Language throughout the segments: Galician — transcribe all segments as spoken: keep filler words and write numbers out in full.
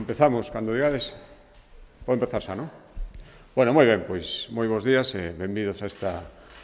Empezamos, cando digades. Pode empezar xa, non? Bueno, moi ben, pois moi bons días e benvidos a esta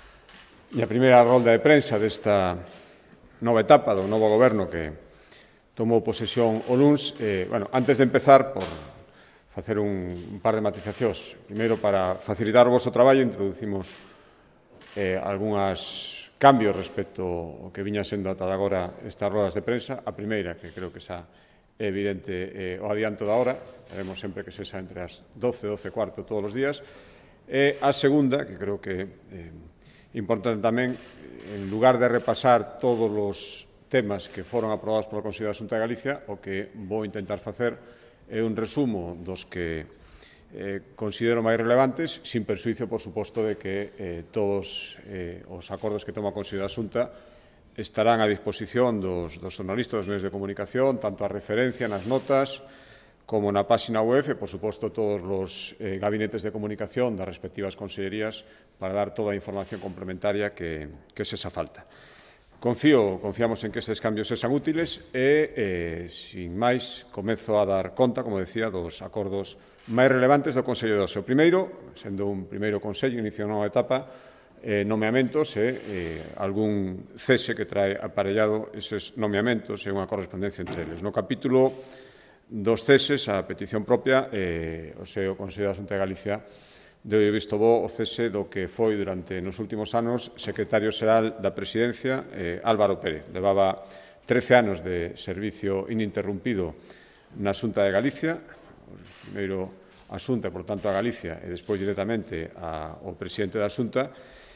a primeira rolda de prensa desta nova etapa do novo goberno que tomou posesión o luns. Eh, bueno, antes de empezar, por facer un, un par de matizacións. Primeiro, para facilitar o vosso traballo, introducimos eh, algúns cambios respecto ao que viña sendo ata agora estas rodas de prensa. A primeira, que creo que xa é evidente eh, o adianto da hora, haremos sempre que sexa entre as doce, doce e cuarto todos os días. E a segunda, que creo que é eh, importante tamén, en lugar de repasar todos os temas que foron aprobados polo Consello da Xunta de Galicia, o que vou intentar facer é un resumo dos que eh, considero máis relevantes, sin persuicio, por suposto, de que eh, todos eh, os acordos que toma o Consello da Xunta estarán a disposición dos, dos jornalistas, dos medios de comunicación, tanto a referencia nas notas como na página web e, por suposto, todos os eh, gabinetes de comunicación das respectivas consellerías para dar toda a información complementaria que, que se xa falta. Confío, confiamos en que estes cambios sexan útiles e, eh, sin máis, comezo a dar conta, como decía, dos acordos máis relevantes do Consello de Ocio. O primeiro, sendo un primeiro Consello, inicio unha nova etapa, eh, nomeamentos e eh, algún cese que trae aparellado eses nomeamentos e unha correspondencia entre eles. No capítulo dos ceses, a petición propia, eh, o seu Consello da Xunta de Galicia deu visto bo o cese do que foi durante nos últimos anos secretario xeral da Presidencia, eh, Álvaro Pérez. Levaba trece anos de servicio ininterrumpido na Xunta de Galicia, primeiro a Xunta, por tanto a Galicia, e despois directamente ao presidente da Xunta.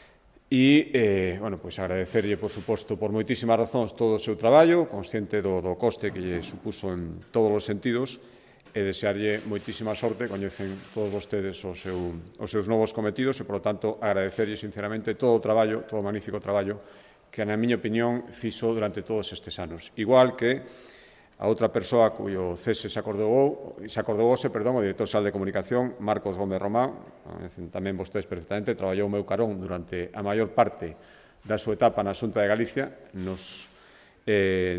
E, eh, bueno, pois agradecerlle, por suposto, por moitísimas razóns todo o seu traballo, consciente do, do coste que lle supuso en todos os sentidos, e desearlle moitísima sorte, coñecen todos vostedes o seu, os seus novos cometidos e, por lo tanto, agradecerlle sinceramente todo o traballo, todo o magnífico traballo que, na miña opinión, fixo durante todos estes anos. Igual que a outra persoa cuyo cese se acordou, se acordou hoxe, perdón, o director xeral de comunicación, Marcos Gómez Román, tamén vostedes perfectamente, traballou o meu carón durante a maior parte da súa etapa na Xunta de Galicia, nos, eh,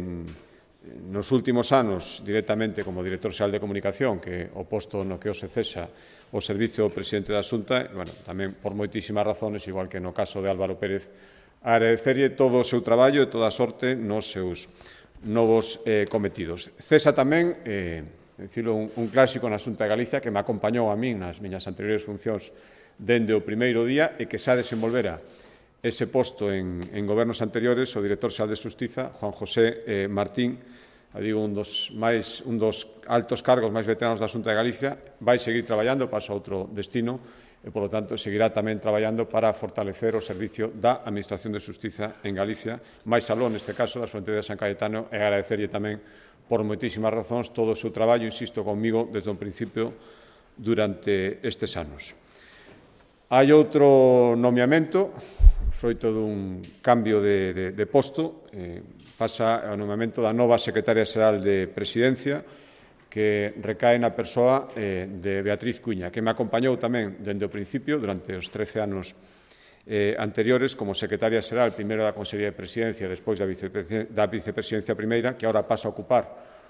nos últimos anos directamente como director xeral de comunicación, que o posto no que hoxe cesa o servicio do presidente da Xunta, e, bueno, tamén por moitísimas razones, igual que no caso de Álvaro Pérez, agradecerlle todo o seu traballo e toda a sorte nos seus novos eh, cometidos. Cesa tamén, eh, dicilo, un, un clásico na Xunta de Galicia que me acompañou a min nas miñas anteriores funcións dende o primeiro día e que xa desenvolvera ese posto en, en gobernos anteriores, o director xeral de Xustiza, Juan José eh, Martín, digo, un dos, máis, un dos altos cargos máis veteranos da Xunta de Galicia, vai seguir traballando, pasa a outro destino, e, por lo tanto, seguirá tamén traballando para fortalecer o servicio da Administración de Xustiza en Galicia, máis aló, neste caso, das fronteiras de San Cayetano, e agradecerlle tamén, por moitísimas razóns, todo o seu traballo, insisto, conmigo, desde o principio, durante estes anos. Hai outro nomeamento, froito dun cambio de, de, de posto, eh, pasa ao nomeamento da nova secretaria xeral de Presidencia, que recae na persoa eh, de Beatriz Cuña, que me acompañou tamén dende o principio, durante os trece anos eh, anteriores, como secretaria xeral, primeiro da Consellería de Presidencia, despois da, vicepresidencia, da vicepresidencia primeira, que agora pasa a ocupar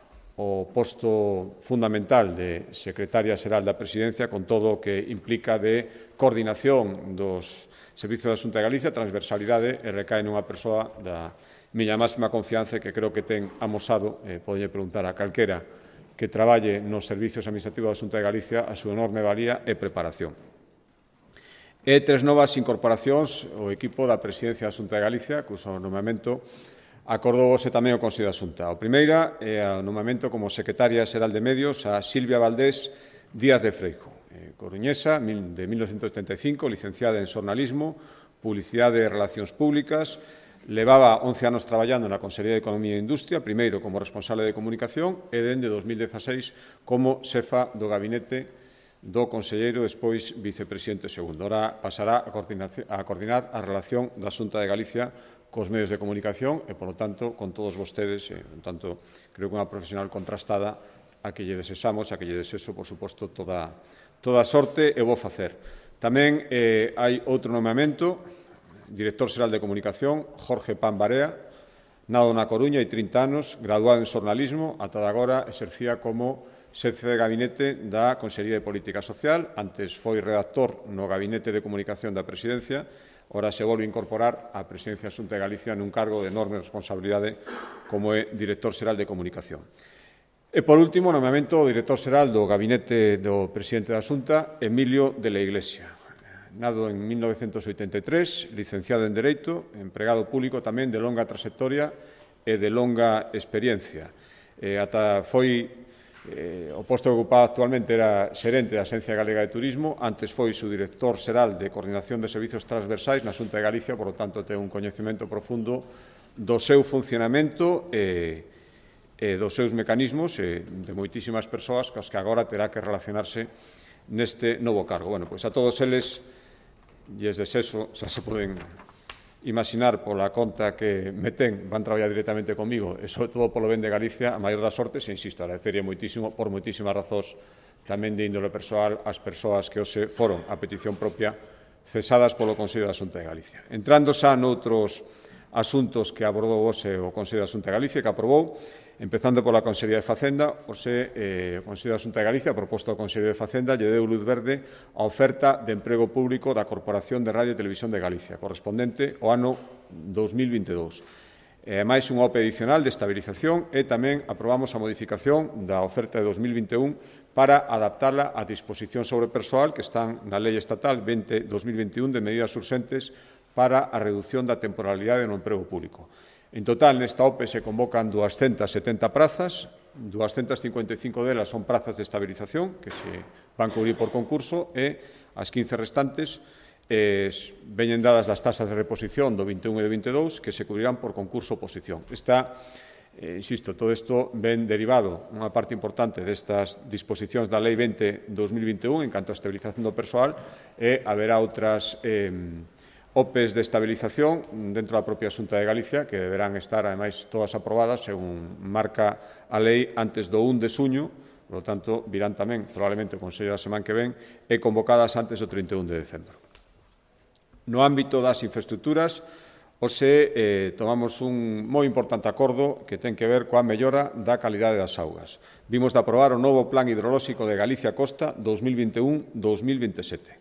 o posto fundamental de secretaria xeral da Presidencia, con todo o que implica de coordinación dos servicios da Xunta de Galicia, transversalidade, e recae nunha persoa da miña máxima confianza que creo que ten amosado, eh, podelle preguntar a calquera que traballe nos servicios administrativos da Xunta de Galicia a súa enorme valía e preparación. E tres novas incorporacións ao equipo da Presidencia da Xunta de Galicia, cuso nomeamento acordouse tamén o Consello da Xunta. O primeira é o nomeamento como secretaria xeral de Medios a Silvia Valdés Díaz de Freijo, eh, coruñesa, de mil novecientos setenta e cinco, licenciada en xornalismo, publicidade e relacións públicas. Levaba once anos traballando na Consellería de Economía e Industria, primeiro como responsable de comunicación e dende dos mil dezaseis como xefa do gabinete do conselleiro, despois vicepresidente segundo. Ora pasará a coordinar a relación da Xunta de Galicia cos medios de comunicación e, por lo tanto, con todos vostedes, e, por tanto, creo que unha profesional contrastada a que lle desexamos, a que lle desexo, por suposto, toda, toda a sorte e vou facer. Tamén eh, hai outro nomeamento, director xeral de comunicación, Jorge Pan Barea, nado na Coruña, hai trinta anos, graduado en xornalismo, ata agora exercía como xefe de gabinete da Consellería de Política Social, antes foi redactor no Gabinete de Comunicación da Presidencia, ora se volve a incorporar á Presidencia da Xunta de Galicia nun cargo de enorme responsabilidade como é director xeral de Comunicación. E, por último, o nomeamento do director xeral do Gabinete do Presidente da Xunta, Emilio de la Iglesia. Nado en mil novecentos oitenta e tres, licenciado en Dereito, empregado público tamén de longa trayectoria e de longa experiencia. Eh, ata foi Eh, o posto que ocupaba actualmente era xerente da Axencia Galega de Turismo, antes foi subdirector xeral de Coordinación de Servizos Transversais na Xunta de Galicia, por lo tanto, ten un coñecemento profundo do seu funcionamento e, e dos seus mecanismos e de moitísimas persoas cos que agora terá que relacionarse neste novo cargo. Bueno, pois a todos eles, e es desexo, xa se poden imaginar pola conta que me ten, van traballar directamente comigo e, sobre todo, polo ben de Galicia, a maior das sortes, e insisto, agradecerlle moitísimo, por moitísimas razóns, tamén de índole persoal, as persoas que hoxe foron, a petición propia, cesadas polo Consello da Xunta de Galicia. Entrando xa noutros asuntos que abordou hoxe o Consello da Xunta de Galicia, que aprobou, empezando pola Consellería de Facenda, hoxe eh, o Consello da Xunta de Galicia, a proposta do Consello de Facenda, lle deu luz verde a oferta de emprego público da Corporación de Radio e Televisión de Galicia, correspondente ao ano dos mil vinte e dous. E, máis unha O P E adicional de estabilización e tamén aprobamos a modificación da oferta de dos mil vinte e un para adaptarla á disposición sobre persoal que están na Lei Estatal vinte barra dos mil vinte e un de medidas urxentes para a reducción da temporalidade no emprego público. En total, nesta O P E se convocan doscientas setenta prazas, doscientas cincuenta e cinco delas son prazas de estabilización que se van cubrir por concurso e as quince restantes eh, veñen dadas das tasas de reposición do vinte e un e do vinte e dous que se cubrirán por concurso oposición. Esta, eh, insisto, todo isto ven derivado unha parte importante destas disposicións da Lei vinte barra dos mil vinte e un en canto a estabilización do persoal e haberá outras eh, O P Es de estabilización dentro da propia Xunta de Galicia que deberán estar, ademais, todas aprobadas según marca a lei antes do un de suño, por lo tanto, virán tamén probablemente o Consello da semana que ven e convocadas antes do trinta e un de decembro. No ámbito das infraestructuras, hoxe eh, tomamos un moi importante acordo que ten que ver coa mellora da calidade das augas. Vimos de aprobar o novo Plan Hidrolóxico de Galicia Costa dos mil vinte e un a dos mil vinte e sete.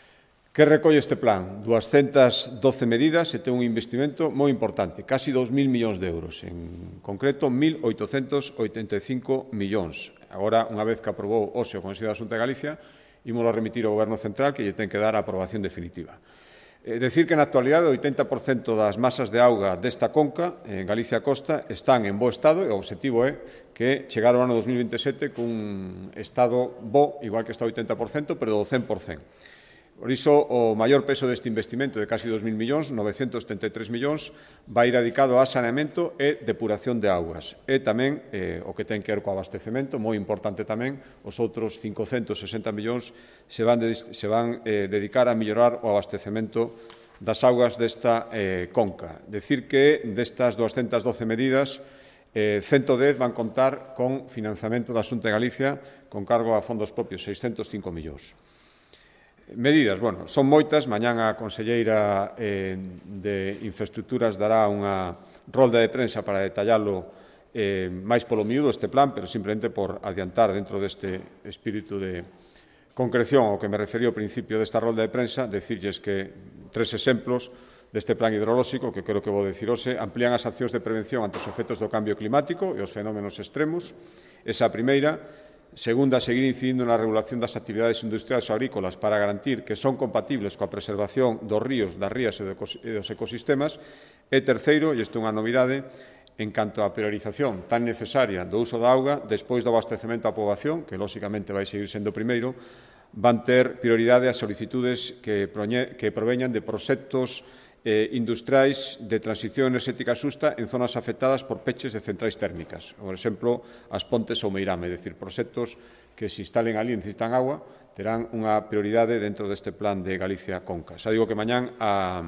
Que recolle este plan? doscientas doce medidas e ten un investimento moi importante, casi dos mil millóns de euros, en concreto mil oitocentos oitenta e cinco millóns. Agora, unha vez que aprobou hoxe o Consello da Xunta de Galicia, ímolo a remitir ao Goberno Central que lle ten que dar a aprobación definitiva. É dicir que na actualidade o oitenta por cento das masas de auga desta conca en Galicia Costa están en bo estado e o obxectivo é que chegar ao ano dos mil vinte e sete cun estado bo, igual que está o oitenta por cento, pero do cen por cento. Por iso, o maior peso deste investimento de casi dos mil millóns, novecentos setenta e tres millóns, vai dedicado a saneamento e depuración de augas. E tamén, eh, o que ten que ver co abastecemento, moi importante tamén, os outros cincocentos sesenta millóns se van, de, se van eh, dedicar a mellorar o abastecemento das augas desta eh, conca. Decir que destas doscientas doce medidas, eh, ciento dez van contar con financiamento da Xunta de Galicia con cargo a fondos propios, seiscentos cinco millóns. Medidas, bueno, son moitas. Mañán a conselleira eh, de Infraestructuras dará unha rolda de prensa para detallalo eh, máis polo miúdo este plan, pero simplemente por adiantar dentro deste espírito de concreción ao que me referí ao principio desta rolda de prensa, decirlles que tres exemplos deste plan hidrolóxico, que creo que vou dicir hoxe, amplían as accións de prevención ante os efectos do cambio climático e os fenómenos extremos. Esa a primeira. Segunda, seguir incidindo na regulación das actividades industriais e agrícolas para garantir que son compatibles coa preservación dos ríos, das rías e dos ecosistemas. E terceiro, e isto é unha novidade, en canto á priorización tan necesaria do uso da auga, despois do abastecemento á poboación, que lóxicamente vai seguir sendo o primeiro, van ter prioridade as solicitudes que proveñan de proxectos eh, industriais de transición enerxética xusta en zonas afectadas por peches de centrais térmicas. Por exemplo, as Pontes ou Meirame, é dicir, proxectos que se instalen ali e necesitan agua, terán unha prioridade dentro deste plan de Galicia Conca. Xa digo que mañán a,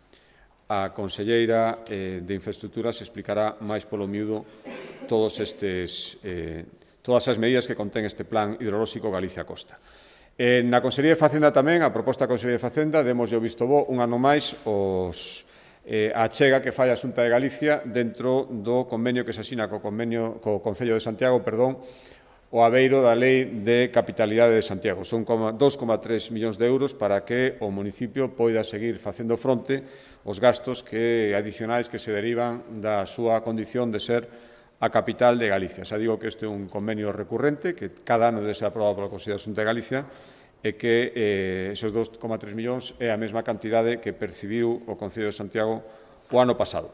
a conselleira eh, de Infraestructuras explicará máis polo miúdo todos estes, eh, todas as medidas que contén este plan hidrolóxico Galicia Costa. Eh, na Consellería de Facenda tamén, a proposta da Consellería de Facenda, demos o visto bo un ano máis os, eh, a achega que fai a Xunta de Galicia dentro do convenio que se asina co, convenio, co Concello de Santiago, perdón, o aveiro da Lei de Capitalidade de Santiago. Son dos coma tres millóns de euros para que o municipio poida seguir facendo fronte aos gastos que adicionais que se derivan da súa condición de ser a capital de Galicia. Xa digo que este é un convenio recurrente que cada ano debe ser aprobado pola Consello da Xunta de Galicia e que eh, esos dos coma tres millóns é a mesma cantidade que percibiu o Concello de Santiago o ano pasado.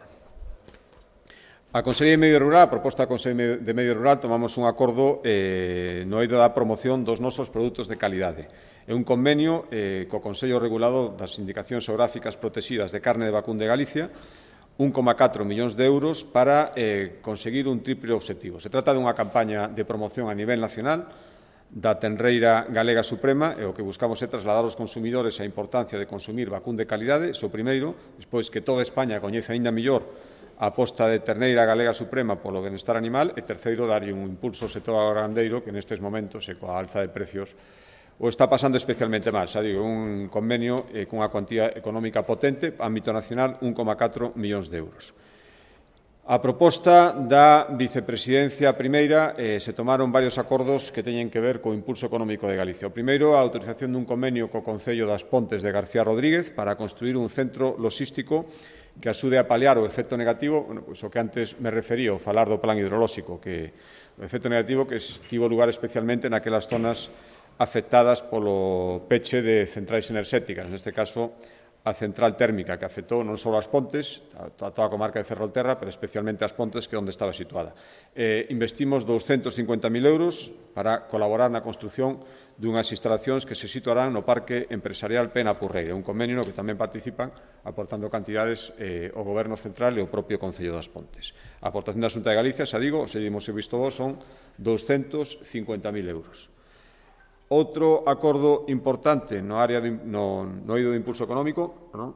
A Consellería de Medio Rural, a proposta da Consellería de Medio Rural, tomamos un acordo eh, no eido da promoción dos nosos produtos de calidade. É un convenio eh, co Consello Regulador das Indicacións Xeográficas Protegidas de Carne de Vacún de Galicia, un coma catro millóns de euros para eh, conseguir un triple obxectivo. Se trata dunha campaña de promoción a nivel nacional da tenreira galega suprema e o que buscamos é trasladar aos consumidores a importancia de consumir vacún de calidade, iso primeiro, despois que toda España coñece aínda mellor a aposta de terneira galega suprema polo benestar animal e, terceiro, darlle un impulso ao sector agrogandeiro que nestes momentos e coa alza de precios o está pasando especialmente mal. Xa digo, un convenio eh, cunha cuantía económica potente, ámbito nacional, un coma catro millóns de euros. A proposta da vicepresidencia primeira eh, se tomaron varios acordos que teñen que ver co impulso económico de Galicia. O primeiro, a autorización dun convenio co Concello das Pontes de García Rodríguez para construir un centro logístico que axude a paliar o efecto negativo, bueno, pois o que antes me refería ao falar do plan hidrolóxico, que o efecto negativo que tivo lugar especialmente naquelas zonas afectadas polo peche de centrais enerxéticas, neste caso a central térmica que afectou non só as Pontes, a toda a comarca de Ferrolterra, pero especialmente as Pontes, que é onde estaba situada. Eh, investimos doscientos cincuenta mil euros para colaborar na construción dunhas instalacións que se situarán no Parque Empresarial Pena Purreira, un convenio no que tamén participan aportando cantidades eh, o Goberno Central e o propio Concello das Pontes. A aportación da Xunta de Galicia, xa digo, se hemos visto vos, son doscientos cincuenta mil euros. Outro acordo importante no área de, no, no eido de impulso económico perdón,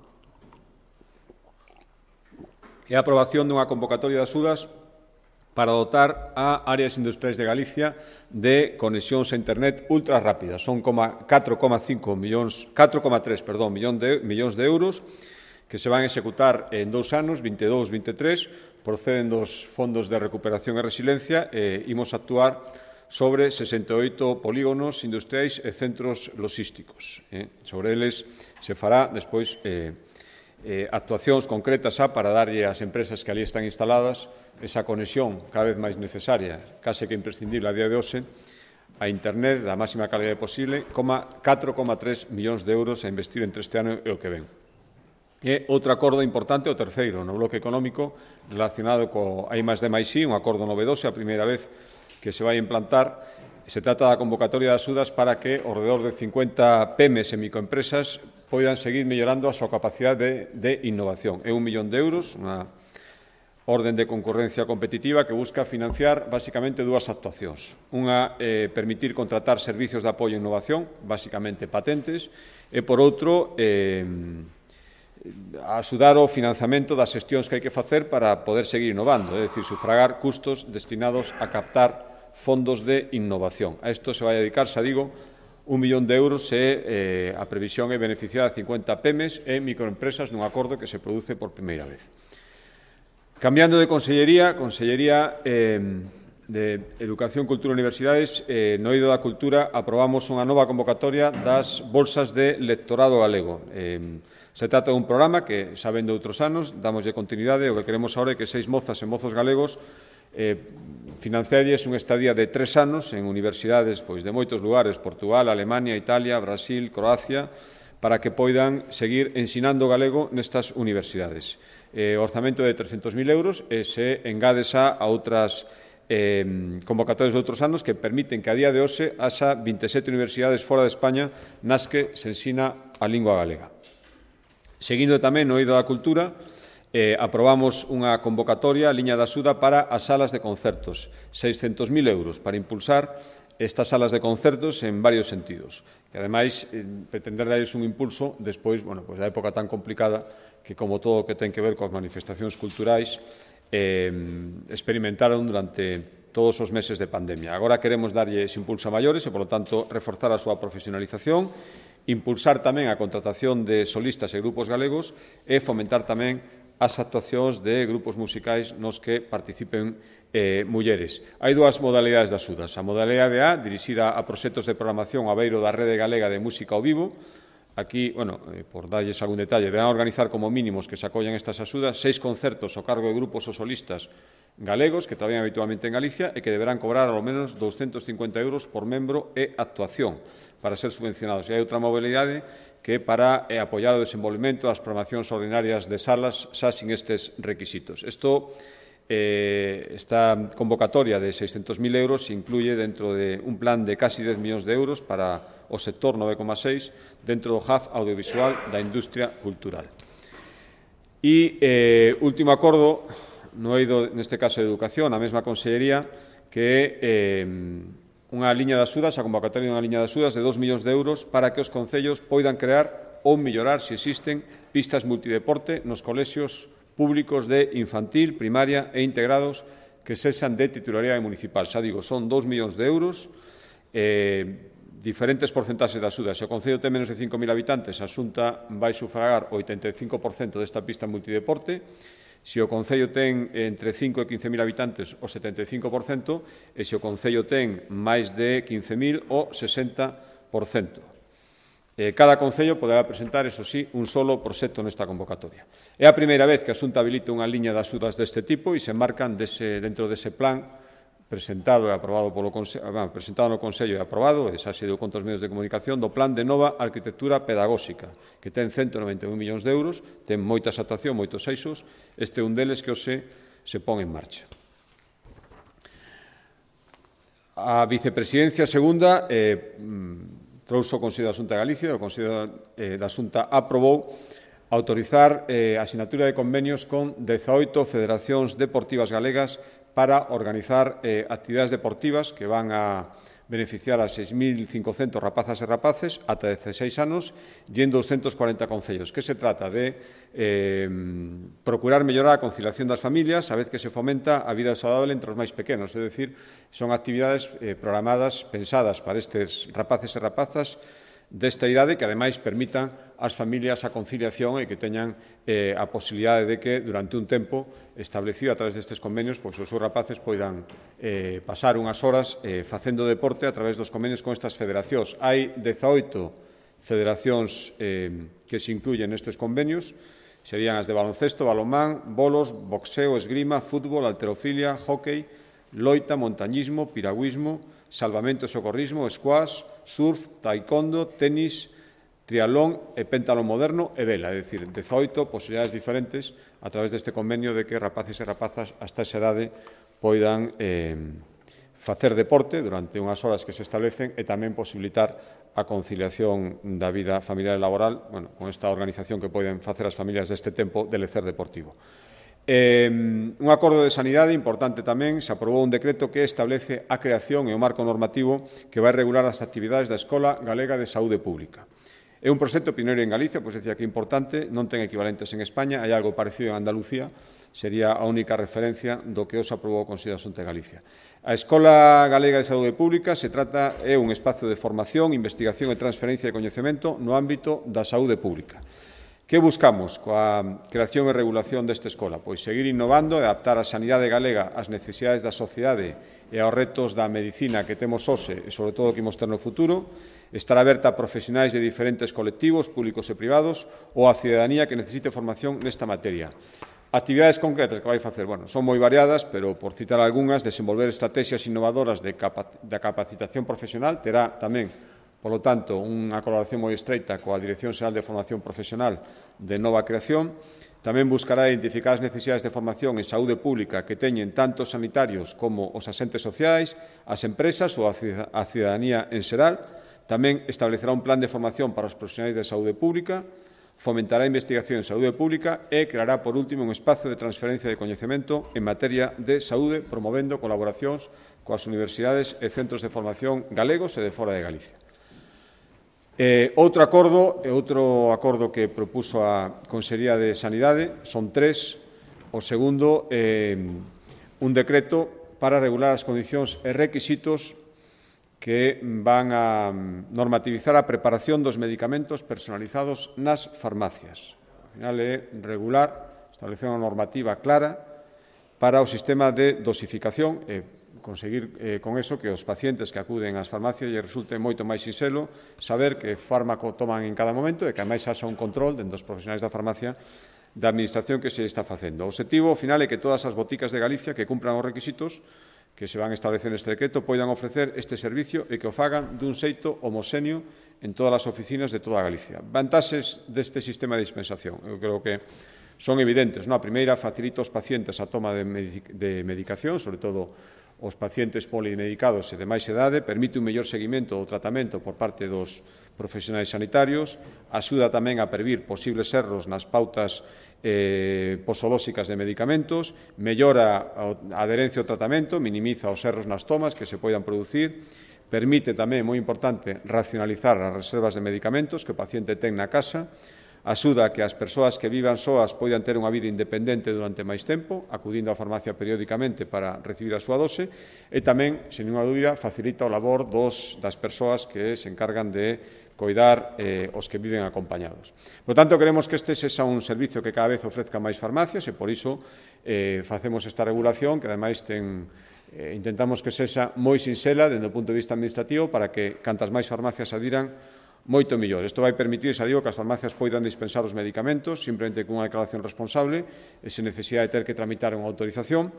é a aprobación dunha convocatoria de axudas para dotar a áreas industriais de Galicia de conexións a internet ultra rápidas. Son catro coma cinco millóns, catro coma tres, perdón, millón de, millóns de euros que se van a executar en dous anos, vinte e dous vinte e tres, proceden dos fondos de recuperación e resiliencia e imos actuar sobre sesenta e oito polígonos industriais e centros logísticos. Eh? Sobre eles se fará despois eh, eh, actuacións concretas xa para darlle ás empresas que ali están instaladas esa conexión cada vez máis necesaria, case que imprescindible a día de hoxe, a internet da máxima calidade posible, catro coma tres millóns de euros a investir entre este ano e o que ven. E outro acordo importante, o terceiro, no bloque económico, relacionado co I máis D máis I, un acordo novedoso, a primeira vez que se vai implantar. Se trata da convocatoria de axudas para que ao redor de cincuenta pemes e microempresas poidan seguir mellorando a súa capacidade de, de innovación. É un millón de euros, unha orden de concurrencia competitiva que busca financiar basicamente dúas actuacións. Unha, eh, permitir contratar servicios de apoio e innovación, basicamente patentes, e, por outro, eh, axudar o financiamento das xestións que hai que facer para poder seguir innovando, é dicir, sufragar custos destinados a captar fondos de innovación. A isto se vai a dedicar, xa digo, un millón de euros e eh, a previsión é beneficiar a cincuenta pemes e microempresas nun acordo que se produce por primeira vez. Cambiando de consellería, Consellería eh, de Educación, Cultura e Universidades, eh, no eido da Cultura aprobamos unha nova convocatoria das bolsas de lectorado galego. Eh, se trata dun programa que, xa ven de outros anos, damoslle continuidade, o que queremos agora é que seis mozas e mozos galegos eh, financiarlles unha estadía de tres anos en universidades pois, de moitos lugares, Portugal, Alemania, Italia, Brasil, Croacia, para que poidan seguir ensinando galego nestas universidades. Eh, o orzamento de trescentos mil euros e se engades a outras eh, convocatorias de outros anos que permiten que a día de hoxe haxa vinte e sete universidades fora de España nas que se ensina a lingua galega. Seguindo tamén no eido da cultura, Eh, aprobamos unha convocatoria, a liña de axuda para as salas de concertos, seiscentos mil euros para impulsar estas salas de concertos en varios sentidos. Que, ademais, eh, pretender darles un impulso despois, bueno, pois da época tan complicada que, como todo o que ten que ver coas manifestacións culturais, eh, experimentaron durante todos os meses de pandemia. Agora queremos darlle ese impulso a maiores e, por lo tanto, reforzar a súa profesionalización, impulsar tamén a contratación de solistas e grupos galegos e fomentar tamén as actuacións de grupos musicais nos que participen eh, mulleres. Hai dúas modalidades de axudas. A modalidade A, dirixida a proxectos de programación a beiro da Rede Galega de Música ao Vivo. Aquí, bueno, eh, por darlles algún detalle, deberán organizar como mínimos que se acollan estas axudas seis concertos ao cargo de grupos ou solistas galegos que traballan habitualmente en Galicia e que deberán cobrar ao menos doscientos cincuenta euros por membro e actuación para ser subvencionados. E hai outra modalidade que é para eh, apoiar o desenvolvemento das programacións ordinarias de salas xa sin estes requisitos. Isto, eh, esta convocatoria de seiscentos mil euros se incluye dentro de un plan de casi dez millóns de euros para o sector nove coma seis dentro do Hub audiovisual da industria cultural. E, eh, último acordo, no eido, neste caso, de Educación, a mesma Consellería, que é eh, unha liña de axudas, a convocatoria dunha liña de axudas de dos millóns de euros para que os concellos poidan crear ou mellorar, se existen, pistas multideporte nos colexios públicos de infantil, primaria e integrados que sexan de titularidade municipal. Xa digo, son dos millóns de euros, eh, diferentes porcentaxes de axuda. Se o concello ten menos de cinco mil habitantes, a Xunta vai sufragar o oitenta e cinco por cento desta pista multideporte. Se o concello ten entre cinco e quince mil habitantes, o setenta e cinco por cento, e se o concello ten máis de quince mil, o sesenta por cento. Eh, cada concello poderá presentar, eso sí, un solo proxecto nesta convocatoria. É a primeira vez que a Xunta habilita unha liña de axudas deste tipo e se enmarcan dese, dentro dese plan presentado e aprobado polo Consello, bueno, presentado no Consello e aprobado, e xa se deu conta aos medios de comunicación, do Plan de Nova Arquitectura Pedagóxica, que ten ciento noventa e un millóns de euros, ten moitas actuacións, moitos eixos, este é un deles que hoxe se pon en marcha. A vicepresidencia segunda eh, trouxo o Consello da Xunta de Galicia, o Consello eh, da Xunta aprobou autorizar eh, a sinatura de convenios con dezaoito federacións deportivas galegas para organizar eh, actividades deportivas que van a beneficiar a seis mil cincocentos rapazas e rapaces ata dezaseis anos e en doscientos cuarenta concellos. Que se trata de eh, procurar mellorar a conciliación das familias a vez que se fomenta a vida saudável entre os máis pequenos, é dicir, son actividades eh, programadas, pensadas para estes rapaces e rapazas desta idade que, ademais, permitan ás familias a conciliación e que teñan eh, a posibilidade de que, durante un tempo establecido a través destes convenios, pois os seus rapaces poidan eh, pasar unhas horas eh, facendo deporte a través dos convenios con estas federacións. Hai dezaoito federacións eh, que se incluyen nestes convenios, serían as de baloncesto, balonmán, bolos, boxeo, esgrima, fútbol, halterofilia, hóquei, loita, montañismo, piragüismo, salvamento e socorrismo, squash, surf, taekwondo, tenis, triatlón e pentalón moderno e vela, é dicir, dezaoito posibilidades diferentes a través deste convenio de que rapaces e rapazas hasta esa idade poidan eh, facer deporte durante unhas horas que se establecen e tamén posibilitar a conciliación da vida familiar e laboral, bueno, con esta organización que poden facer as familias deste tempo de lecer deportivo. Eh, un acordo de sanidade importante tamén, se aprobou un decreto que establece a creación e o marco normativo que vai regular as actividades da Escola Galega de Saúde Pública. É un proxecto pioneiro en Galicia, pois decía que é importante, non ten equivalentes en España, hai algo parecido en Andalucía, sería a única referencia do que os aprobou o Consello da Xunta de Galicia. A Escola Galega de Saúde Pública se trata é un espazo de formación, investigación e transferencia de coñecemento no ámbito da saúde pública. Que buscamos coa creación e regulación desta escola? Pois seguir innovando e adaptar a sanidade galega ás necesidades da sociedade e aos retos da medicina que temos hoxe e, sobre todo, que imos ter no futuro, estar aberta a profesionais de diferentes colectivos, públicos e privados, ou a cidadanía que necesite formación nesta materia. Actividades concretas que vai facer, bueno, son moi variadas, pero, por citar algunhas, desenvolver estrategias innovadoras de capacitación profesional, terá tamén, polo tanto, unha colaboración moi estreita coa Dirección Xeral de Formación Profesional de Nova Creación. Tamén buscará identificar as necesidades de formación en saúde pública que teñen tanto os sanitarios como os asentes sociais, as empresas ou a cidadanía en xeral. Tamén establecerá un plan de formación para os profesionais de saúde pública, fomentará a investigación en saúde pública e creará, por último, un espazo de transferencia de coñecemento en materia de saúde, promovendo colaboracións coas universidades e centros de formación galegos e de fora de Galicia. Eh, outro acordo, e outro acordo que propuso a Consellería de Sanidade, son tres. O segundo, eh, un decreto para regular as condicións e requisitos que van a normativizar a preparación dos medicamentos personalizados nas farmacias. Ao final é regular, establecer unha normativa clara para o sistema de dosificación e conseguir eh, con eso que os pacientes que acuden ás farmacias lle resulte moito máis sinxelo saber que fármaco toman en cada momento e que ademais haxa un control dentro dos profesionais da farmacia da administración que se está facendo. O obxectivo final é que todas as boticas de Galicia que cumpran os requisitos que se van a establecer neste decreto poidan ofrecer este servicio e que o fagan dun xeito homoxéneo en todas as oficinas de toda Galicia. Vantaxes deste sistema de dispensación. Eu creo que son evidentes. A primeira, facilita aos pacientes a toma de medicación, sobre todo os pacientes polimedicados e de máis idade, permite un mellor seguimento do tratamento por parte dos profesionais sanitarios, axuda tamén a previr posibles erros nas pautas eh, posolóxicas de medicamentos, mellora a adherencia ao tratamento, minimiza os erros nas tomas que se poidan producir, permite tamén, moi importante, racionalizar as reservas de medicamentos que o paciente ten na casa, axuda a que as persoas que vivan soas poidan ter unha vida independente durante máis tempo, acudindo á farmacia periódicamente para recibir a súa dose, e tamén, sen ninguna dúbida, facilita o labor dos, das persoas que se encargan de coidar eh, os que viven acompañados. Por tanto, queremos que este sexa un servicio que cada vez ofrezca máis farmacias e, por iso, eh, facemos esta regulación que, ademais, ten, eh, intentamos que sexa moi sinxela dende o punto de vista administrativo para que cantas máis farmacias adiran moito mellor. Isto vai permitir, xa digo, que as farmacias poidan dispensar os medicamentos simplemente cunha declaración responsable e sen necesidade de ter que tramitar unha autorización.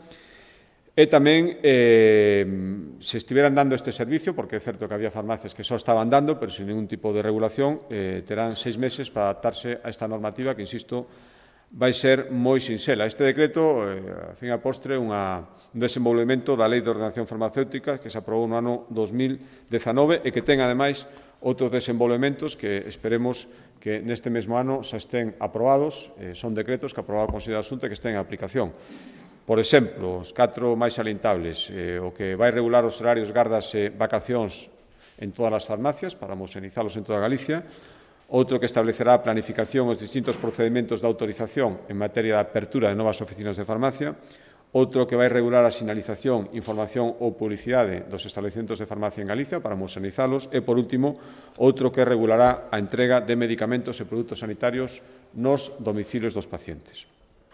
E tamén, eh, se estiveran dando este servicio, porque é certo que había farmacias que só estaban dando, pero sin ningún tipo de regulación, eh, terán seis meses para adaptarse a esta normativa que, insisto, vai ser moi sinxela. Este decreto, eh, a fin a postre, unha, un desenvolvemento da Lei de Ordenación Farmacéutica que se aprobou no ano dos mil dezanove e que ten, ademais, outros desenvolvementos que esperemos que neste mesmo ano xa estén aprobados, eh, son decretos que aprobou o Consello da Xunta que estén en aplicación. Por exemplo, os catro máis salientables, eh, o que vai regular os horarios, gardas e vacacións en todas as farmacias para homoxenizalos en toda Galicia, outro que establecerá a planificación os distintos procedementos de autorización en materia de apertura de novas oficinas de farmacia, outro que vai regular a sinalización, información ou publicidade dos establecementos de farmacia en Galicia para homoxenizalos e, por último, outro que regulará a entrega de medicamentos e produtos sanitarios nos domicilios dos pacientes.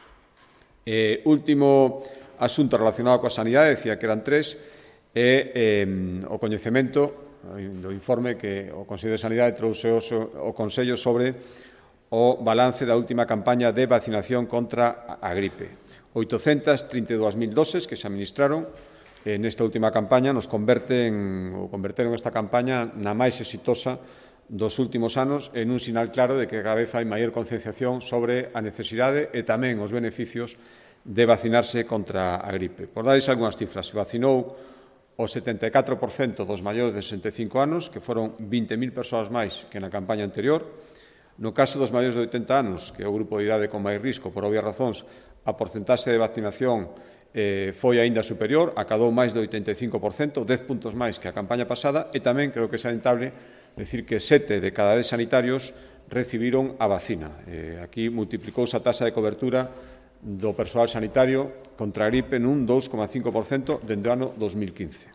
E, último asunto relacionado coa sanidade, decía que eran tres, é eh, o coñecemento do informe que o Consello de Sanidade trouxe o Consello sobre o balance da última campaña de vacinación contra a gripe. oitocentas trinta e dúas mil doses que se administraron eh, nesta última campaña nos converten, ou converteron esta campaña na máis exitosa dos últimos anos en un sinal claro de que cada vez hai maior concienciación sobre a necesidade e tamén os beneficios de vacinarse contra a gripe. Por darles algunhas cifras, se vacinou o setenta e catro por cento dos maiores de sesenta e cinco anos, que foron vinte mil persoas máis que na campaña anterior. No caso dos maiores de oitenta anos, que é o grupo de idade con máis risco, por obvias razóns, a porcentaxe de vacinación eh, foi aínda superior, acadou máis do oitenta e cinco por cento, dez puntos máis que a campaña pasada, e tamén creo que é salientable decir que sete de cada dez sanitarios recibiron a vacina. Eh, aquí multiplicouse a taxa de cobertura do persoal sanitario contra a gripe nun dous coma cinco por cento dende o ano dos mil quince.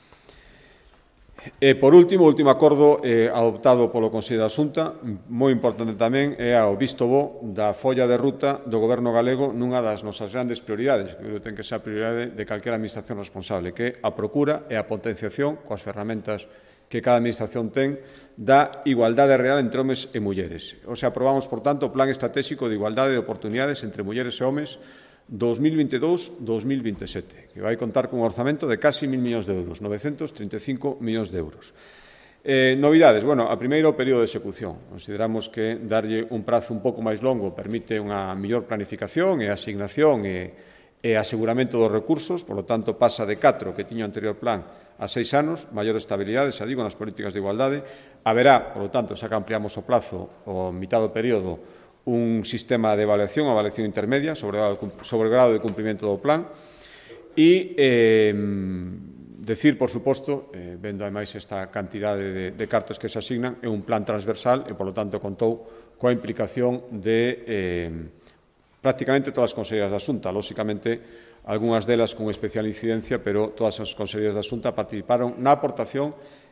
E, por último, o último acordo eh, adoptado polo Consello da Xunta, moi importante tamén, é o visto bo da folla de ruta do Goberno galego nunha das nosas grandes prioridades, que eu ten que ser a prioridade de calquera administración responsable, que é a procura e a potenciación coas ferramentas que cada administración ten da igualdade real entre homes e mulleres. O sea, aprobamos, por tanto, o Plan Estratégico de Igualdade de Oportunidades entre Mulleres e Homes dos mil vinte e dous a dos mil vinte e sete, que vai contar cun orzamento de casi mil millóns de euros, novecentos trinta e cinco millóns de euros. Eh, novidades, bueno, a primeiro, o período de execución. Consideramos que darlle un prazo un pouco máis longo permite unha mellor planificación e asignación e, e aseguramento dos recursos, por lo tanto, pasa de catro que tiña o anterior plan a seis anos, maior estabilidade, xa digo, nas políticas de igualdade. Haberá, por lo tanto, xa que ampliamos o plazo, o mitad do período, un sistema de evaluación, a evaluación intermedia sobre, sobre o grado de cumprimento do plan e eh, decir, por suposto, eh, vendo ademais esta cantidade de, de cartos que se asignan, é un plan transversal e, por lo tanto, contou coa implicación de eh, prácticamente todas as conselleiras da Xunta, lóxicamente, algunhas delas con especial incidencia, pero todas as conselleiras da Xunta participaron na aportación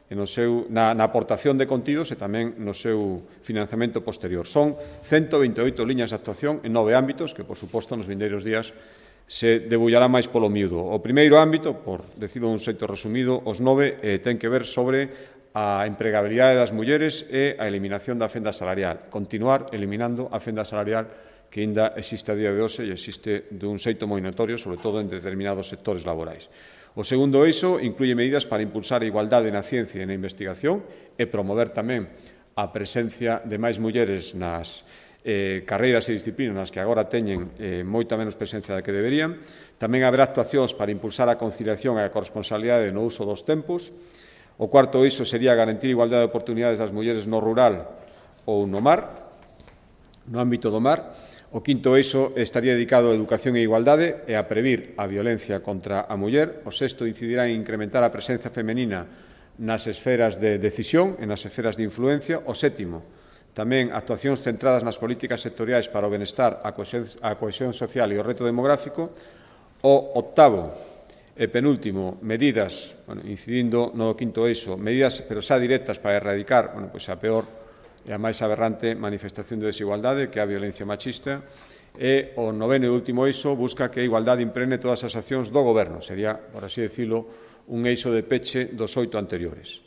e no seu, na, na aportación de contidos e tamén no seu financiamento posterior. Son ciento vinte e oito liñas de actuación en nove ámbitos que, por suposto, nos vindeiros días se debullará máis polo miúdo. O primeiro ámbito, por decirlo un xeito resumido, os nove eh, ten que ver sobre a empregabilidade das mulleres e a eliminación da fenda salarial. Continuar eliminando a fenda salarial que ainda existe a día de hoxe e existe dun xeito moi notorio, sobre todo en determinados sectores laborais. O segundo eixo incluye medidas para impulsar a igualdade na ciencia e na investigación e promover tamén a presencia de máis mulleres nas eh, carreiras e disciplinas nas que agora teñen eh, moita menos presencia da que deberían. Tamén haberá actuacións para impulsar a conciliación e a corresponsabilidade no uso dos tempos. O cuarto eixo sería garantir a igualdade de oportunidades das mulleres no rural ou no mar, no ámbito do mar. O quinto eixo estaría dedicado a educación e igualdade e a previr a violencia contra a muller. O sexto incidirá en incrementar a presenza femenina nas esferas de decisión e nas esferas de influencia. O sétimo, tamén actuacións centradas nas políticas sectoriais para o benestar, a cohesión, a cohesión social e o reto demográfico. O octavo e penúltimo, medidas, bueno, incidindo no quinto eixo, medidas, pero xa directas para erradicar bueno, pues a peor e a máis aberrante manifestación de desigualdade que é a violencia machista. E o noveno e último eixo busca que a igualdade impregne todas as accións do Goberno. Sería, por así decirlo, un eixo de peche dos oito anteriores.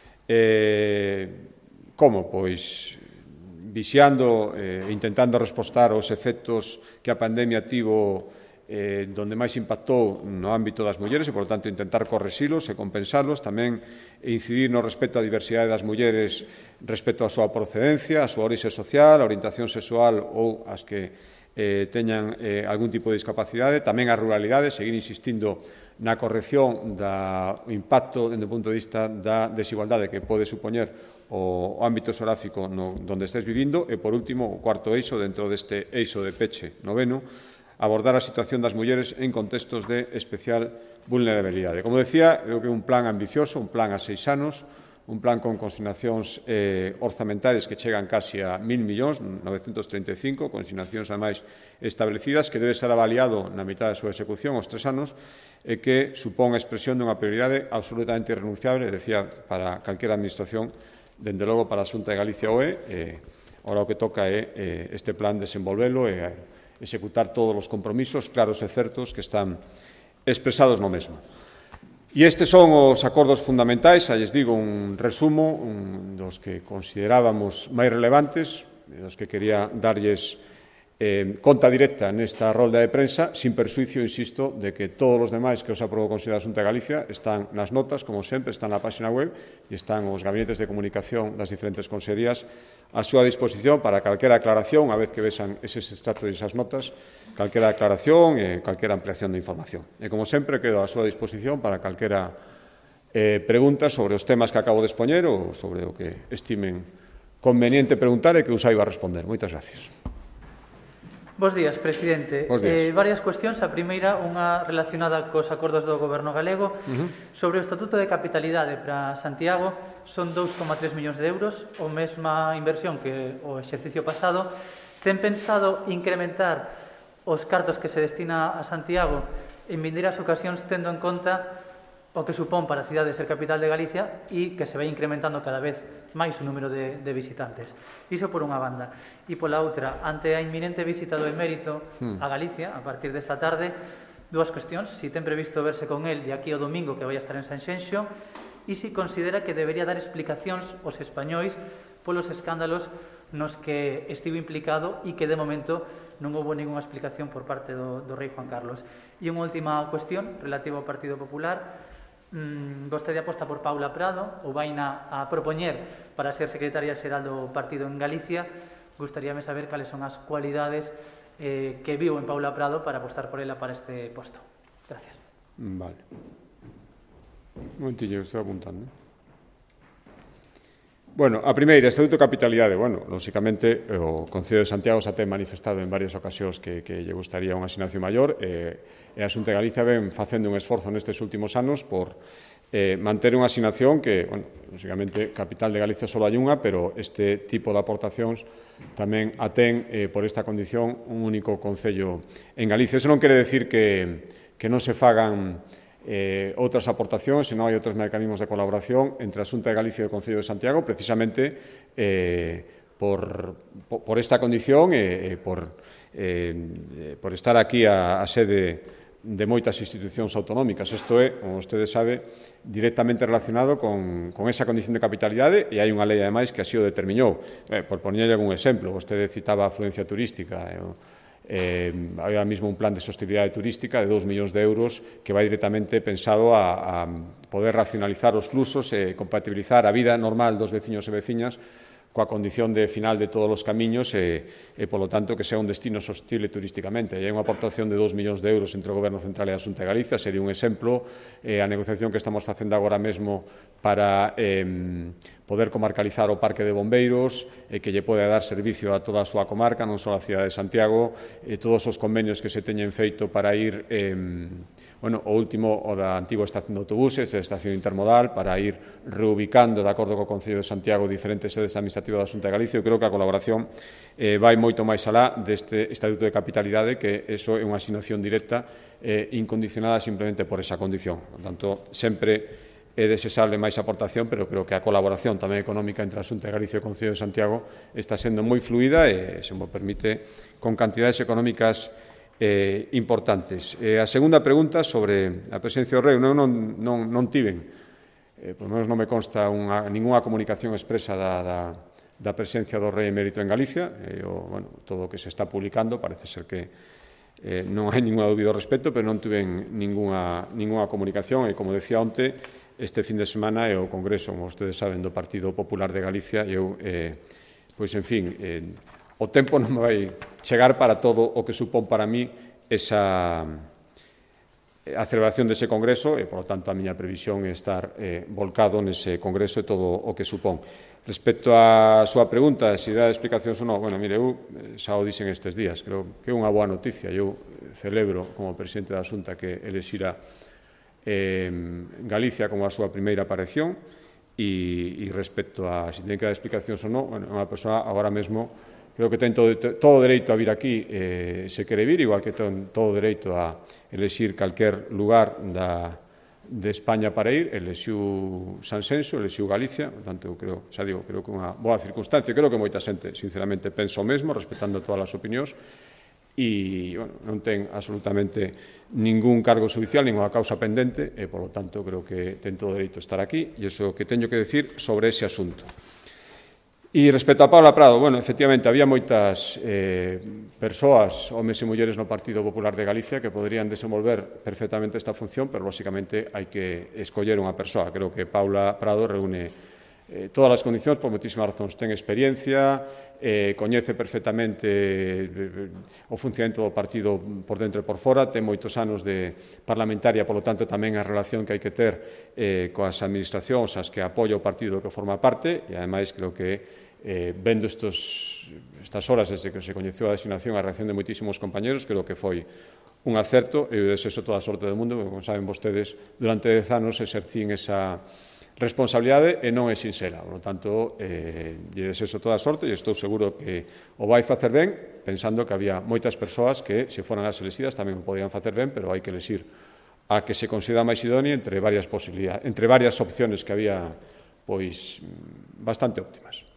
Eh, como? Pois vixiando e eh, intentando respostar aos efectos que a pandemia tivo eh, donde máis impactou no ámbito das mulleres e, por tanto, intentar correxilos e compensalos, tamén incidir no respecto á diversidade das mulleres respecto á súa procedencia, a súa orixe social, a orientación sexual ou as que eh, teñan eh, algún tipo de discapacidade, tamén a ruralidade, seguir insistindo na corrección do impacto dende o punto de vista da desigualdade que pode supoñer o ámbito xeográfico no, donde estés vivindo e, por último, o cuarto eixo dentro deste eixo de peche noveno, abordar a situación das mulleres en contextos de especial vulnerabilidade. Como decía, creo que é un plan ambicioso, un plan a seis anos, un plan con consignacións eh, orzamentais que chegan casi a mil millóns, novecentos treinta e cinco, consignacións ademais establecidas, que debe ser avaliado na mitad da súa execución, aos tres anos, e que supón a expresión dunha prioridade absolutamente irrenunciable, decía, para calquera administración, dende logo para a Xunta de Galicia o é, eh, ora o que toca é eh, este plan desenvolvelo e eh, executar todos os compromisos claros e certos que están expresados no mesmo. E estes son os acordos fundamentais, xa lles digo un resumo un dos que considerábamos máis relevantes, dos que quería darlles eh, conta directa nesta rolda de prensa, sin persuicio, insisto, de que todos os demais que os aprobou o Consello da Xunta de Galicia están nas notas, como sempre, están na página web e están os gabinetes de comunicación das diferentes consellerías a súa disposición para calquera aclaración, a vez que vexan eses extractos e esas notas, calquera aclaración e calquera ampliación de información. E, como sempre, quedo a súa disposición para calquera eh, pregunta sobre os temas que acabo de expoñer ou sobre o que estimen conveniente preguntar e que os saiba responder. Moitas gracias. Bos días, presidente. Bos días. Eh, varias cuestións. A primeira, unha relacionada cos acordos do Goberno galego. Uh-huh. Sobre o Estatuto de Capitalidade para Santiago, son dous coma tres millóns de euros, o mesma inversión que o exercicio pasado. Ten pensado incrementar os cartos que se destina a Santiago en vindeiras ocasións, tendo en conta o que supón para a cidade ser capital de Galicia e que se vai incrementando cada vez máis o número de, de visitantes. Iso por unha banda. E pola outra, ante a inminente visita do emérito a Galicia, a partir desta tarde, dúas cuestións. Si ten previsto verse con el de aquí ao domingo que vai a estar en Sanxenxo e si considera que debería dar explicacións aos españois polos escándalos nos que estivo implicado e que de momento non houve ninguna explicación por parte do, do rei Juan Carlos. E unha última cuestión relativa ao Partido Popular. Mm, vostede aposta por Paula Prado, ou vaina a propoñer para ser secretaria xeral do partido en Galicia. Gustaríame saber cales son as cualidades eh, que viu en Paula Prado para apostar por ela para este posto. Gracias. Vale. Un momentillo, estou apuntando. Bueno, a primeira, Estatuto de Capitalidade. Bueno, lóxicamente, o Concello de Santiago xa ten manifestado en varias ocasións que, que lle gustaría unha asignación maior e, e a Xunta de Galicia ven facendo un esforzo nestes últimos anos por eh, manter unha asignación que, bueno, lóxicamente, capital de Galicia só hai unha, pero este tipo de aportacións tamén a ten, eh, por esta condición, un único Concello en Galicia. Eso non quere decir que, que non se fagan eh, outras aportacións, se non hai outros mecanismos de colaboración entre a Xunta de Galicia e o Concello de Santiago, precisamente eh, por, por esta condición e eh, por, eh, por estar aquí a, a sede de moitas institucións autonómicas. Isto é, como ustedes sabe, directamente relacionado con, con esa condición de capitalidade, e hai unha lei, ademais, que así o determinou. Eh, por poñerlle algún exemplo, vostede citaba a afluencia turística. Eh, eh, hai ahora mismo un plan de sostenibilidade turística de dous millóns de euros que vai directamente pensado a, a poder racionalizar os fluxos e compatibilizar a vida normal dos veciños e veciñas coa condición de final de todos os camiños e, e, polo tanto, que sea un destino sostible turísticamente. E hai unha aportación de dous millóns de euros entre o Goberno Central e a Xunta de Galicia, sería un exemplo. Eh, a negociación que estamos facendo agora mesmo para eh, poder comarcalizar o Parque de Bombeiros, e eh, que lle pode dar servicio a toda a súa comarca, non só a cidade de Santiago, e eh, todos os convenios que se teñen feito para ir, eh, bueno, o último, o da antigua estación de autobuses, a estación intermodal, para ir reubicando, de acordo co Concello de Santiago, diferentes sedes administrativas da Xunta de Galicia. Eu creo que a colaboración eh, vai moito máis alá deste Estatuto de Capitalidade, que eso é unha asignación directa eh, incondicionada simplemente por esa condición. Por tanto, sempre é desexable máis aportación, pero creo que a colaboración tamén económica entre a Xunta de Galicia e o Concello de Santiago está sendo moi fluida e, se me permite, con cantidades económicas eh, importantes. Eh, a segunda pregunta sobre a presencia do Rei, non, non, non, non tiven, eh, por lo menos non me consta unha, ninguna comunicación expresa da, da, da presencia do Rei emérito en Galicia. Eh, o, bueno, todo o que se está publicando parece ser que eh, non hai ninguna dúbida ao respecto, pero non tiven ninguna, ninguna comunicación e, como decía onte, este fin de semana é o Congreso, como ustedes saben, do Partido Popular de Galicia, e eu, eh, pois, en fin, eh, o tempo non me vai chegar para todo o que supón para mí esa a celebración dese Congreso, e, por lo tanto, a miña previsión é estar eh, volcado nese Congreso e todo o que supón. Respecto á súa pregunta, se dá explicacións ou non, bueno, mire, eu xa o dixen estes días, creo que é unha boa noticia. Eu celebro, como presidente da Xunta, que elexira eh, Galicia como a súa primeira aparición, e, e respecto a se ten que dar explicacións ou non, bueno, unha persoa agora mesmo creo que ten todo, todo o dereito a vir aquí eh, se quere vir, igual que ten todo o dereito a elexir calquer lugar da, de España para ir. Elexiu Sanxenxo, elexiu Galicia, por tanto, eu creo, xa digo, creo que é unha boa circunstancia. Creo que moita xente, sinceramente, pensa o mesmo, respetando todas as opinións, e, bueno, non ten absolutamente ningún cargo judicial, ninguna causa pendente, e, polo tanto, creo que ten todo o dereito a estar aquí, e iso que teño que decir sobre ese asunto. E respecto a Paula Prado, bueno, efectivamente, había moitas eh, persoas, homes e mulleres no Partido Popular de Galicia que poderían desenvolver perfectamente esta función, pero, lóxicamente, hai que escoller unha persoa. Creo que Paula Prado reúne eh, todas as condicións, por moitísimas razóns. Ten experiencia, eh, coñece perfectamente eh, o funcionamento do partido por dentro e por fora, ten moitos anos de parlamentaria, polo tanto, tamén a relación que hai que ter eh, coas administracións as que apoia o partido que forma parte, e, ademais, creo que Eh, vendo estos, estas horas desde que se coñeceu a designación, a reacción de moitísimos compañeros, creo que foi un acerto, e eu desexo toda a sorte do mundo, porque, como saben vostedes, durante dez anos exercín esa responsabilidade e non é sinxela. Por lo tanto, eh, lle desexo toda a sorte e estou seguro que o vai facer ben, pensando que había moitas persoas que, se foran as elexidas, tamén o poderían facer ben, pero hai que elexir a que se considera máis idónea entre varias posibilidades, entre varias opciones que había, pois, bastante óptimas.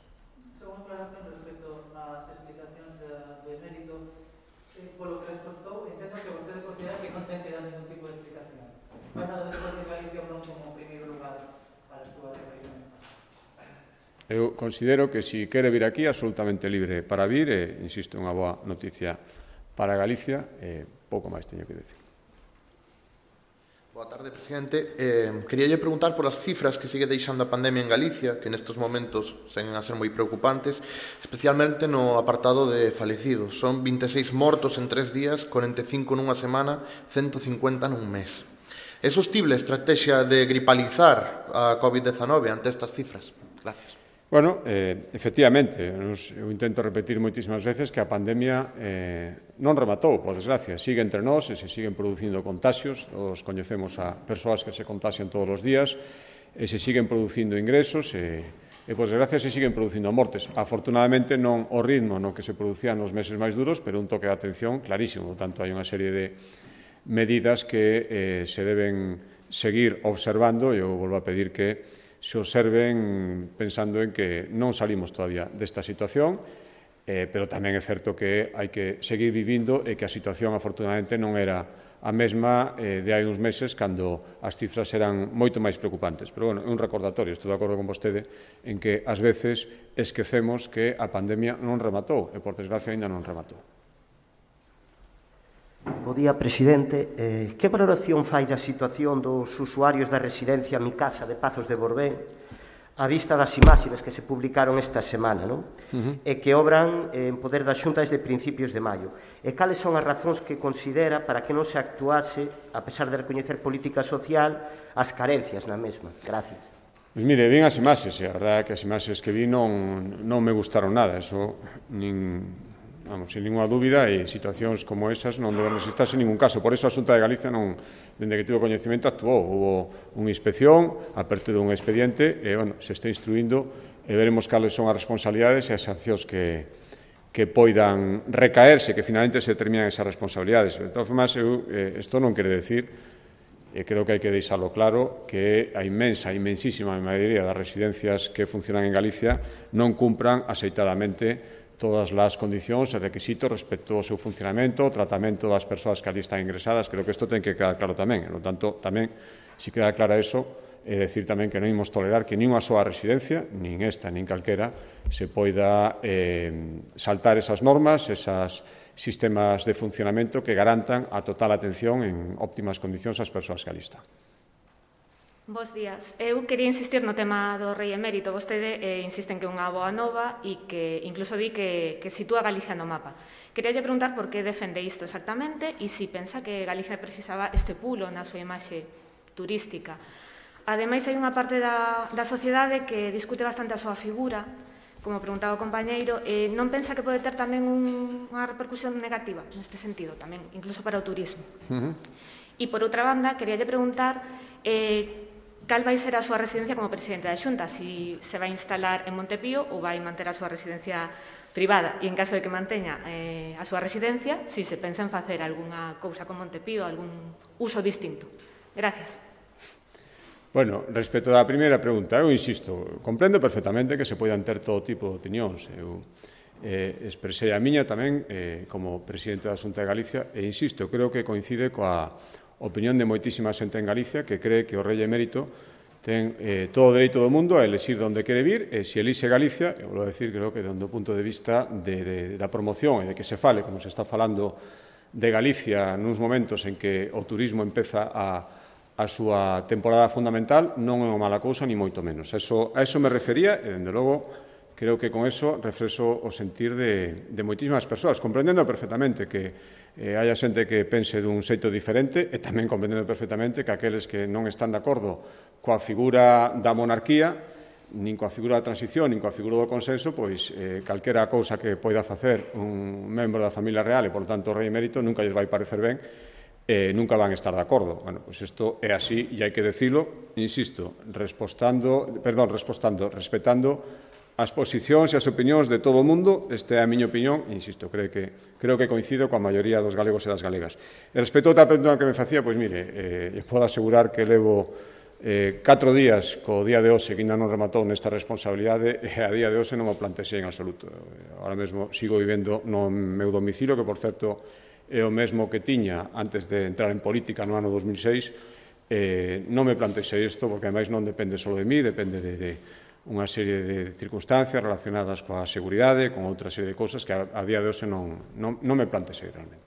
Eu considero que, se quere vir aquí, absolutamente libre para vir, e, insisto, unha boa noticia para Galicia, e pouco máis teño que decir. Boa tarde, presidente. Eh, queríalle preguntar por as cifras que sigue deixando a pandemia en Galicia, que nestes momentos seguen a ser moi preocupantes, especialmente no apartado de falecidos. Son vinte e seis mortos en tres días, corenta e cinco nunha semana, ciento cincuenta nun mes. É sostible a estrategia de gripalizar a covid dezenove ante estas cifras? Gracias. Bueno, eh, efectivamente, eu intento repetir moitísimas veces que a pandemia eh, non rematou, por desgracia, sigue entre nós e se siguen producindo contaxios. Todos coñecemos a persoas que se contaxian todos os días e se siguen producindo ingresos e, e por desgracia, se siguen producindo mortes. Afortunadamente, non o ritmo no que se producían nos meses máis duros, pero un toque de atención clarísimo. Por tanto, hai unha serie de medidas que eh, se deben seguir observando, e eu volvo a pedir que se observen pensando en que non salimos todavía desta situación, eh, pero tamén é certo que hai que seguir vivindo e que a situación afortunadamente non era a mesma eh, de hai uns meses cando as cifras eran moito máis preocupantes. Pero, bueno, é un recordatorio, estou de acordo con vostede, en que ás veces esquecemos que a pandemia non rematou e, por desgracia, ainda non rematou. Bo día, presidente. Eh, que valoración fai da situación dos usuarios da residencia Mi Casa de Pazos de Borbén a vista das imaxes que se publicaron esta semana, non? Uh-huh. E que obran en poder da Xunta desde principios de maio? E cales son as razóns que considera para que non se actuase, a pesar de recoñecer política social, as carencias na mesma? Gracias. Pois mire, vin as imaxes, e a verdade é que as imaxes que vi non, non me gustaron nada, eso nin... Vamos, sin ninguna dúbida, e situacións como esas non deben existirse en ningún caso. Por eso a Xunta de Galicia, non, dende que tivo coñecemento, actuou. Hubo unha inspección, apertura dun expediente, e, bueno, se está instruindo, e veremos cales son as responsabilidades e as sancións que, que poidan recaerse, que finalmente se determinan esas responsabilidades. De todas formas, eu, eh, isto non quere decir, e creo que hai que deixarlo claro, que a inmensa, inmensísima maioría das residencias que funcionan en Galicia non cumpran axeitadamente todas as condicións e requisitos respecto ao seu funcionamento, o tratamento das persoas que ali están ingresadas. Creo que isto ten que quedar claro tamén. Por lo tanto, tamén, se queda clara eso, é decir tamén que non imos tolerar que nin unha soa residencia, nin esta, nin calquera, se poida eh, saltar esas normas, esas sistemas de funcionamento que garantan a total atención en óptimas condicións ás persoas que ali están. Bos días. Eu quería insistir no tema do Rei Emérito. Vostede eh, insiste en que é unha boa nova e que incluso di que, que sitúa Galicia no mapa. Quería lle preguntar por que defende isto exactamente e se si pensa que Galicia precisaba este pulo na súa imaxe turística. Ademais, hai unha parte da, da sociedade que discute bastante a súa figura, como preguntaba o compañeiro, e non pensa que pode ter tamén un, unha repercusión negativa neste sentido, tamén, incluso para o turismo. Uh-huh. E, por outra banda, quería lle preguntar eh, cal vai ser a súa residencia como presidente da Xunta, se si se vai instalar en Montepío ou vai manter a súa residencia privada, e en caso de que manteña eh, a súa residencia, se si se pensa en facer algunha cousa con Montepío, algún uso distinto. Gracias. Bueno, respecto da primeira pregunta, eu insisto, comprendo perfectamente que se poidan ter todo tipo de opinións. Eu eh, expresei a miña tamén eh, como presidente da Xunta de Galicia e insisto, creo que coincide coa opinión de moitísima xente en Galicia que cree que o Rei Emérito ten eh, todo o dereito do mundo a elexir onde quere vir e se elixe Galicia, eu vou decir, creo que dende o punto de vista de, de, da promoción e de que se fale, como se está falando de Galicia nuns momentos en que o turismo empeza a, a súa temporada fundamental, non é unha mala cousa, ni moito menos. A eso, a eso me refería e, dende logo, creo que con eso refrexo o sentir de, de moitísimas persoas, comprendendo perfectamente que eh, hai a xente que pense dun xeito diferente e tamén comprendendo perfectamente que aqueles que non están de acordo coa figura da monarquía, nin coa figura da transición, nin coa figura do consenso, pois eh, calquera cousa que poida facer un membro da familia real e, por tanto, o Rei Emérito nunca lles vai parecer ben e nunca van estar de acordo. Bueno, pois isto é así e hai que decilo, insisto, respostando, perdón, respostando, respetando as posicións e as opinións de todo o mundo. Esta é a miña opinión, e insisto, creo que, creo que coincido coa maioría dos galegos e das galegas. E respecto a outra pregunta que me facía, pois mire, eh, podo asegurar que levo eh, catro días co día de hoxe que ainda non rematou nesta responsabilidade e a día de hoxe non me plantexei en absoluto. Ahora mesmo sigo vivendo no meu domicilio, que por certo é o mesmo que tiña antes de entrar en política no ano dos mil seis. Eh, non me plantexei isto porque ademais non depende só de mí, depende de, de unha serie de circunstancias relacionadas coa seguridade, con outra serie de cousas que a, a día de hoxe non, non, non me plantexei realmente.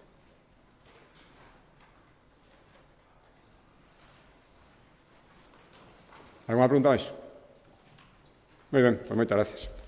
Alguna pregunta máis? Moi ben, pois moitas gracias.